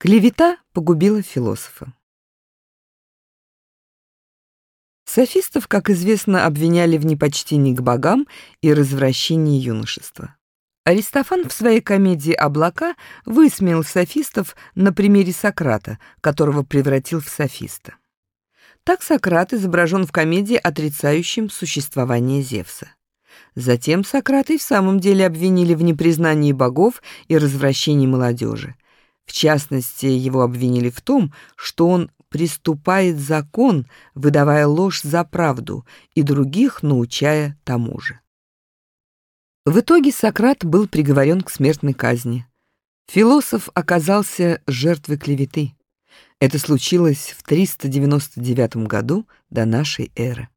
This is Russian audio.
Клевета погубила философа. Софистов, как известно, обвиняли в непочтении к богам и развращении юношества. Аристофан в своей комедии «Облака» высмеял софистов на примере Сократа, которого превратил в софиста. Так Сократ изображен в комедии, отрицающем существование Зевса. Затем Сократа и в самом деле обвинили в непризнании богов и развращении молодежи. В частности, его обвинили в том, что он приступает закон, выдавая ложь за правду, и других научая тому же. В итоге Сократ был приговорен к смертной казни. Философ оказался жертвой клеветы. Это случилось в 399 году до нашей эры.